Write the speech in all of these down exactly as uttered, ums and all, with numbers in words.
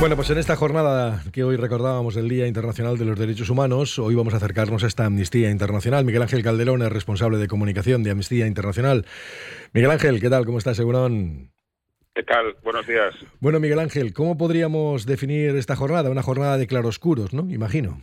Bueno, pues en esta jornada que hoy recordábamos el Día Internacional de los Derechos Humanos, hoy vamos a acercarnos a esta Amnistía Internacional. Miguel Ángel Calderón es responsable de comunicación de Amnistía Internacional. Miguel Ángel, ¿qué tal? ¿Cómo estás, Segurón? ¿Qué tal? Buenos días. Bueno, Miguel Ángel, ¿cómo podríamos definir esta jornada? Una jornada de claroscuros, ¿no? Imagino.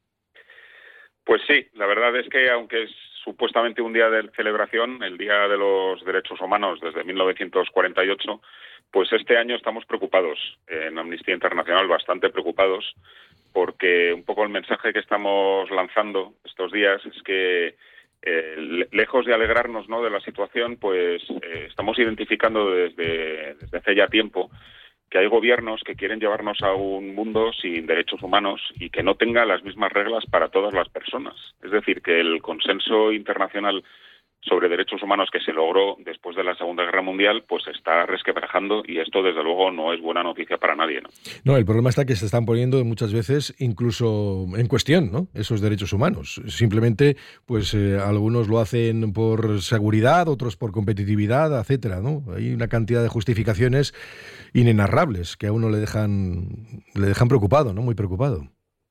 Pues sí, la verdad es que aunque es supuestamente un día de celebración, el Día de los Derechos Humanos desde mil novecientos cuarenta y ocho, pues este año estamos preocupados, en Amnistía Internacional bastante preocupados, porque un poco el mensaje que estamos lanzando estos días es que eh, lejos de alegrarnos, ¿no?, de la situación, pues eh, estamos identificando desde, desde hace ya tiempo que hay gobiernos que quieren llevarnos a un mundo sin derechos humanos y que no tenga las mismas reglas para todas las personas. Es decir, que el consenso internacional sobre derechos humanos que se logró después de la Segunda Guerra Mundial, pues está resquebrajando, y esto desde luego no es buena noticia para nadie, ¿no? No, el problema está que se están poniendo muchas veces incluso en cuestión, ¿no?, esos derechos humanos. Simplemente, pues eh, algunos lo hacen por seguridad, otros por competitividad, etcétera, ¿no? Hay una cantidad de justificaciones inenarrables que a uno le dejan le dejan preocupado, ¿no? Muy preocupado.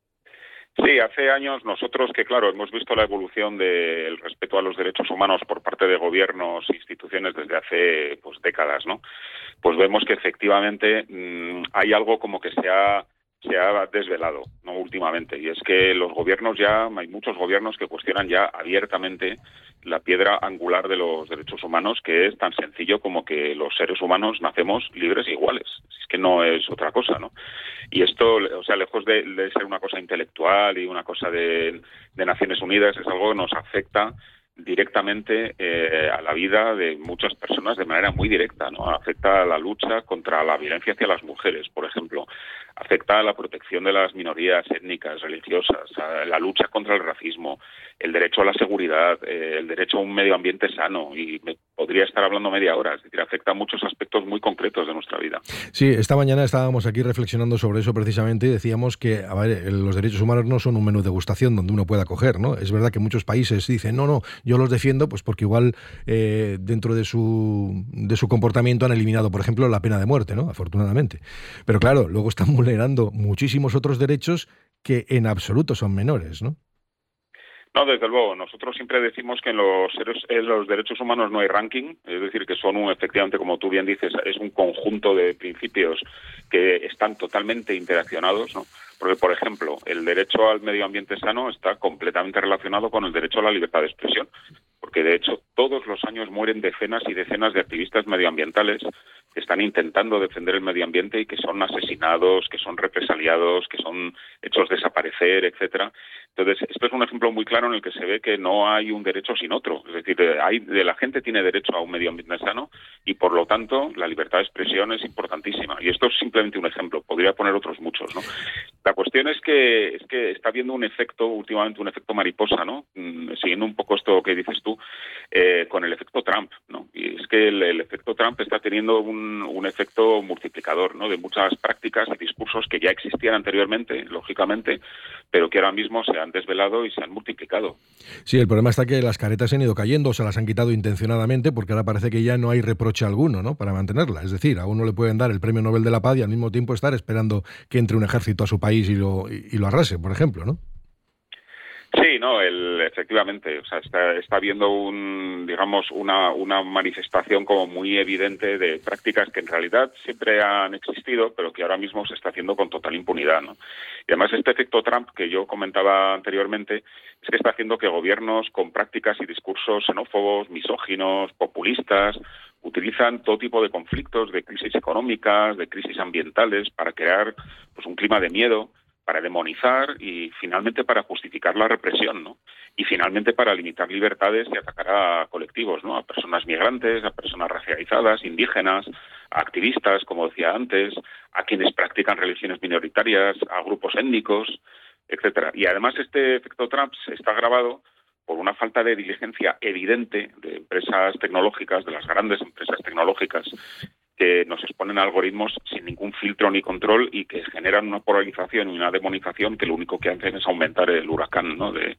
Sí, hace años nosotros que, claro, hemos visto la evolución del respeto a los derechos humanos por parte de gobiernos e instituciones desde hace pues décadas, ¿no? Pues vemos que efectivamente mmm, hay algo como que se ha, se ha desvelado, ¿no?, últimamente, y es que los gobiernos ya, hay muchos gobiernos que cuestionan ya abiertamente la piedra angular de los derechos humanos, que es tan sencillo como que los seres humanos nacemos libres e iguales. Es que no es otra cosa, ¿no? Y esto, o sea, lejos de, de ser una cosa intelectual y una cosa de, de Naciones Unidas, es algo que nos afecta directamente eh, a la vida de muchas personas de manera muy directa, ¿no? Afecta a la lucha contra la violencia hacia las mujeres, por ejemplo. Afecta a la protección de las minorías étnicas, religiosas, a la lucha contra el racismo, el derecho a la seguridad, eh, el derecho a un medio ambiente sano, y me podría estar hablando media hora, es decir, afecta a muchos aspectos muy concretos de nuestra vida. Sí, esta mañana estábamos aquí reflexionando sobre eso precisamente y decíamos que, a ver, los derechos humanos no son un menú de degustación donde uno pueda coger, ¿no? Es verdad que muchos países dicen, no, no, yo los defiendo pues porque igual eh, dentro de su, de su comportamiento han eliminado, por ejemplo, la pena de muerte, ¿no?, afortunadamente. Pero claro, luego están vulnerando muchísimos otros derechos que en absoluto son menores, ¿no? No, desde luego. Nosotros siempre decimos que en los, en los derechos humanos no hay ranking, es decir, que son un, efectivamente, como tú bien dices, es un conjunto de principios que están totalmente interaccionados, ¿no? Porque, por ejemplo, el derecho al medio ambiente sano está completamente relacionado con el derecho a la libertad de expresión, porque de hecho todos los años mueren decenas y decenas de activistas medioambientales que están intentando defender el medio ambiente y que son asesinados, que son represaliados, que son hechos desaparecer, etcétera. Entonces, esto es un ejemplo muy claro en el que se ve que no hay un derecho sin otro. Es decir, hay, la gente tiene derecho a un medio ambiente sano y, por lo tanto, la libertad de expresión es importantísima. Y esto es simplemente un ejemplo. Podría poner otros muchos, ¿no? La cuestión es que es que está habiendo un efecto, últimamente un efecto mariposa, ¿no? Mm, siguiendo un poco esto que dices tú, eh, con el efecto Trump, ¿no? Y es que el, el efecto Trump está teniendo un, un efecto multiplicador, ¿no?, de muchas prácticas y discursos que ya existían anteriormente, lógicamente, pero que ahora mismo se han desvelado y se han multiplicado. Sí, el problema está que las caretas se han ido cayendo, se las han quitado intencionadamente, porque ahora parece que ya no hay reproche alguno, ¿no?, para mantenerla. Es decir, a uno le pueden dar el Premio Nobel de la Paz y al mismo tiempo estar esperando que entre un ejército a su país y lo, y lo arrase, por ejemplo, ¿no? Sí, no, el, efectivamente, o sea, está, está habiendo un, digamos, una, una manifestación como muy evidente de prácticas que en realidad siempre han existido, pero que ahora mismo se está haciendo con total impunidad, ¿no? Y además este efecto Trump que yo comentaba anteriormente es que está haciendo que gobiernos con prácticas y discursos xenófobos, misóginos, populistas, utilizan todo tipo de conflictos, de crisis económicas, de crisis ambientales, para crear pues un clima de miedo, para demonizar y finalmente para justificar la represión, ¿no? Y finalmente para limitar libertades y atacar a colectivos, ¿no?, a personas migrantes, a personas racializadas, indígenas, a activistas, como decía antes, a quienes practican religiones minoritarias, a grupos étnicos, etcétera. Y además este efecto Trump está agravado por una falta de diligencia evidente de empresas tecnológicas, de las grandes empresas tecnológicas, que nos exponen a algoritmos sin ningún filtro ni control y que generan una polarización y una demonización que lo único que hacen es aumentar el huracán, ¿no?, de,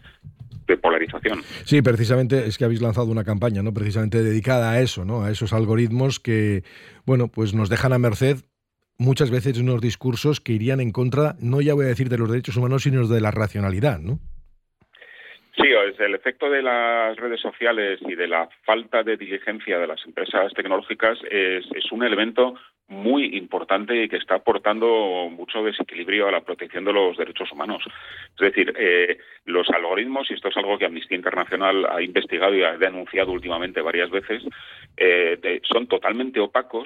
de polarización. Sí, precisamente es que habéis lanzado una campaña, ¿no?, precisamente dedicada a eso, ¿no?, a esos algoritmos que, bueno, pues nos dejan a merced muchas veces unos discursos que irían en contra, no ya voy a decir de los derechos humanos, sino de la racionalidad, ¿no? Sí, es el efecto de las redes sociales y de la falta de diligencia de las empresas tecnológicas es, es un elemento muy importante y que está aportando mucho desequilibrio a la protección de los derechos humanos. Es decir, eh, los algoritmos, y esto es algo que Amnistía Internacional ha investigado y ha denunciado últimamente varias veces, eh, de, son totalmente opacos,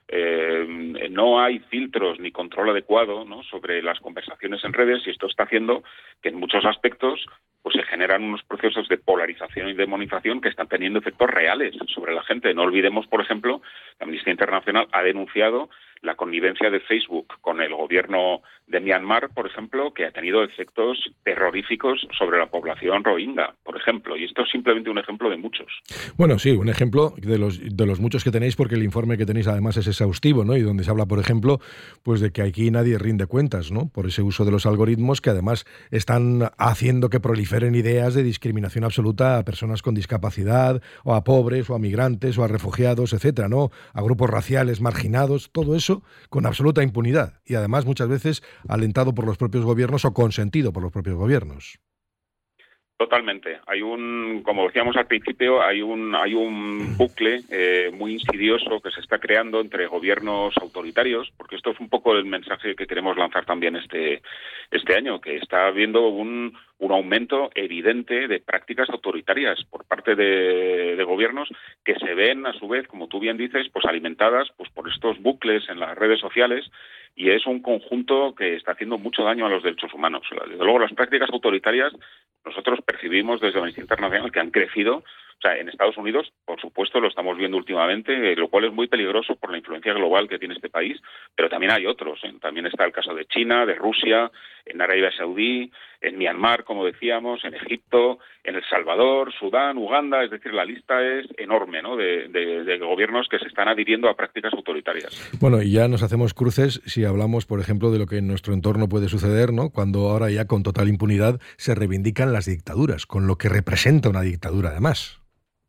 eh, no hay filtros ni control adecuado, ¿no?, sobre las conversaciones en redes, y esto está haciendo que en muchos aspectos pues se generan unos procesos de polarización y demonización que están teniendo efectos reales sobre la gente. No olvidemos, por ejemplo, que Amnistía Internacional ha denunciado la connivencia de Facebook con el gobierno de Myanmar, por ejemplo, que ha tenido efectos terroríficos sobre la población rohingya, por ejemplo. Y esto es simplemente un ejemplo de muchos. Bueno, sí, un ejemplo de los de los muchos que tenéis, porque el informe que tenéis además es exhaustivo, ¿no? Y donde se habla, por ejemplo, pues de que aquí nadie rinde cuentas, ¿no?, por ese uso de los algoritmos que además están haciendo que proliferen ideas de discriminación absoluta a personas con discapacidad, o a pobres, o a migrantes, o a refugiados, etcétera, ¿no?, a grupos raciales marginados, todo eso con absoluta impunidad y además muchas veces alentado por los propios gobiernos o consentido por los propios gobiernos. Totalmente. Hay un, como decíamos al principio, hay un hay un bucle eh, muy insidioso que se está creando entre gobiernos autoritarios, porque esto es un poco el mensaje que queremos lanzar también este este año, que está habiendo un un aumento evidente de prácticas autoritarias por parte de, de gobiernos que se ven, a su vez, como tú bien dices, pues alimentadas pues por estos bucles en las redes sociales, y es un conjunto que está haciendo mucho daño a los derechos humanos. Desde luego, las prácticas autoritarias nosotros percibimos desde Amnistía Internacional que han crecido. O sea, en Estados Unidos, por supuesto, lo estamos viendo últimamente, lo cual es muy peligroso por la influencia global que tiene este país, pero también hay otros, ¿eh? También está el caso de China, de Rusia, en Arabia Saudí, en Myanmar, como decíamos, en Egipto, en El Salvador, Sudán, Uganda, es decir, la lista es enorme, ¿no?, de, de, de gobiernos que se están adhiriendo a prácticas autoritarias. Bueno, y ya nos hacemos cruces si hablamos, por ejemplo, de lo que en nuestro entorno puede suceder, ¿no?, cuando ahora ya con total impunidad se reivindican las dictaduras, con lo que representa una dictadura además.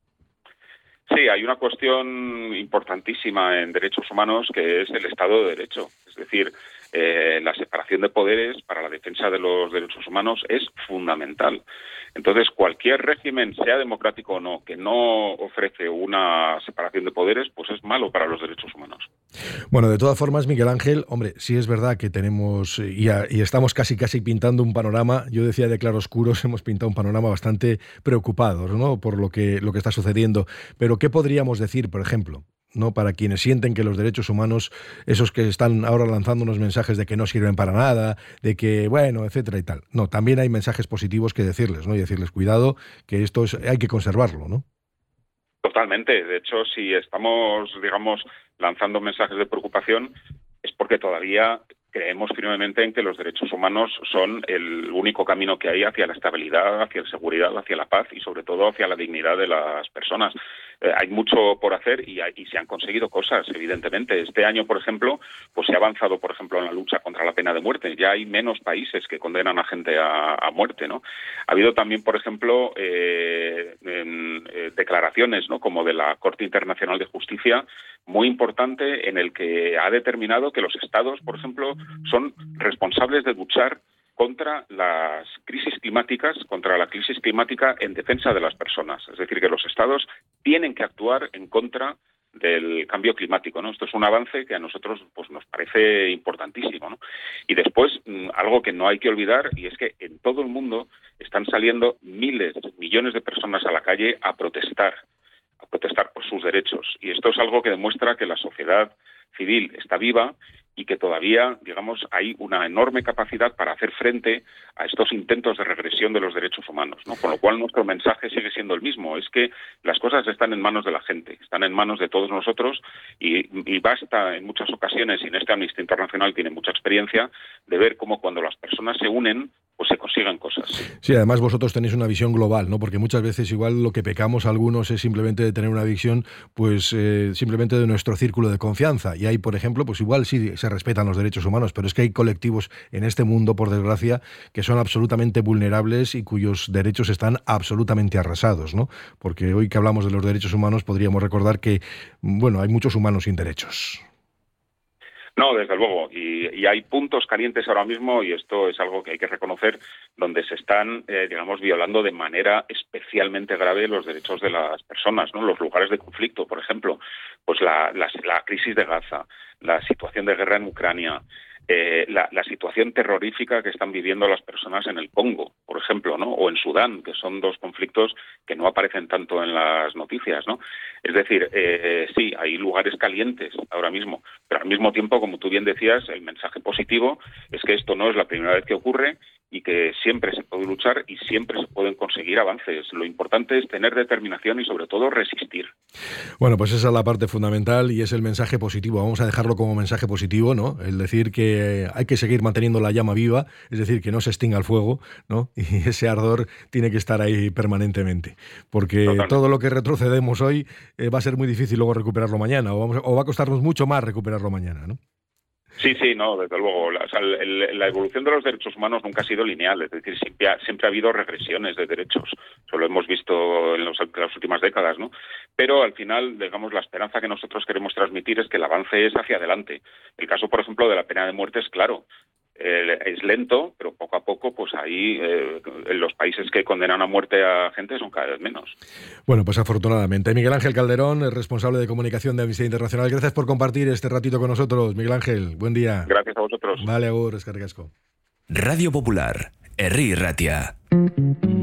Sí, hay una cuestión importantísima en derechos humanos que es el Estado de Derecho. Es decir, eh, la separación de poderes para la defensa de los derechos humanos es fundamental. Entonces, cualquier régimen, sea democrático o no, que no ofrece una separación de poderes, pues es malo para los derechos humanos. Bueno, de todas formas, Miguel Ángel, hombre, sí es verdad que tenemos y, a, y estamos casi casi pintando un panorama, yo decía de claroscuros, hemos pintado un panorama bastante preocupados, ¿no?, por lo que, lo que está sucediendo. Pero, ¿qué podríamos decir, por ejemplo, ¿no?, para quienes sienten que los derechos humanos, esos que están ahora lanzando unos mensajes de que no sirven para nada, de que, bueno, etcétera y tal? No, también hay mensajes positivos que decirles, ¿no?, y decirles, cuidado, que esto es, hay que conservarlo, ¿no? Totalmente. De hecho, si estamos, digamos, lanzando mensajes de preocupación, es porque todavía creemos firmemente en que los derechos humanos son el único camino que hay hacia la estabilidad, hacia la seguridad, hacia la paz y sobre todo hacia la dignidad de las personas. Eh, hay mucho por hacer y, hay, y se han conseguido cosas, evidentemente. Este año, por ejemplo, pues se ha avanzado, por ejemplo, en la lucha contra la pena de muerte. Ya hay menos países que condenan a gente a, a muerte, ¿no? Ha habido también, por ejemplo, eh, en, eh, declaraciones, ¿no?, como de la Corte Internacional de Justicia, muy importante, en el que ha determinado que los estados, por ejemplo, son responsables de luchar contra las crisis climáticas, contra la crisis climática en defensa de las personas. Es decir, que los estados tienen que actuar en contra del cambio climático, ¿no? Esto es un avance que a nosotros pues nos parece importantísimo, ¿no? Y después, algo que no hay que olvidar, y es que en todo el mundo están saliendo miles, millones de personas a la calle a protestar, a protestar por sus derechos. Y esto es algo que demuestra que la sociedad civil está viva y que todavía, digamos, hay una enorme capacidad para hacer frente a estos intentos de regresión de los derechos humanos, ¿no? Con lo cual nuestro mensaje sigue siendo el mismo, es que las cosas están en manos de la gente, están en manos de todos nosotros y, y basta en muchas ocasiones, y en este Amnistía Internacional tiene mucha experiencia, de ver cómo cuando las personas se unen, pues se consigan cosas. Sí, además vosotros tenéis una visión global, ¿no? Porque muchas veces igual lo que pecamos algunos es simplemente de tener una visión, pues eh, simplemente de nuestro círculo de confianza. Y hay, por ejemplo, pues igual sí se respetan los derechos humanos, pero es que hay colectivos en este mundo, por desgracia, que son absolutamente vulnerables y cuyos derechos están absolutamente arrasados, ¿no? Porque hoy que hablamos de los derechos humanos podríamos recordar que, bueno, hay muchos humanos sin derechos. No, desde luego, y, y hay puntos calientes ahora mismo, y esto es algo que hay que reconocer, donde se están, eh, digamos, violando de manera especialmente grave los derechos de las personas, ¿no? Los lugares de conflicto, por ejemplo, pues la, la, la crisis de Gaza, la situación de guerra en Ucrania, eh, la, la situación terrorífica que están viviendo las personas en el Congo, por ejemplo, ¿no? O en Sudán, que son dos conflictos que no aparecen tanto en las noticias, ¿no? Es decir, eh, sí, hay lugares calientes ahora mismo, pero al mismo tiempo, como tú bien decías, el mensaje positivo es que esto no es la primera vez que ocurre y que siempre se puede luchar y siempre se pueden conseguir avances. Lo importante es tener determinación y, sobre todo, resistir. Bueno, pues esa es la parte fundamental y es el mensaje positivo. Vamos a dejarlo como mensaje positivo, ¿no? El decir que hay que seguir manteniendo la llama viva, es decir, que no se extinga el fuego, ¿no? Y ese ardor tiene que estar ahí permanentemente, porque Totalmente. Todo lo que retrocedemos hoy eh, va a ser muy difícil luego recuperarlo mañana, o, vamos, o va a costarnos mucho más recuperarlo mañana, ¿no? Sí, sí, no, desde luego. La, o sea, el, la evolución de los derechos humanos nunca ha sido lineal, es decir, siempre ha, siempre ha habido regresiones de derechos. Eso lo hemos visto en, los, en las últimas décadas, ¿no? Pero al final, digamos, la esperanza que nosotros queremos transmitir es que el avance es hacia adelante. El caso, por ejemplo, de la pena de muerte es claro. Eh, es lento, pero poco a poco, pues ahí eh, los países que condenan a muerte a gente son cada vez menos. Bueno, pues afortunadamente. Miguel Ángel Calderón, el responsable de comunicación de Amnistía Internacional. Gracias por compartir este ratito con nosotros, Miguel Ángel. Buen día. Gracias a vosotros. Vale, agur, eskerrik asko. Radio Popular, Herri Ratia.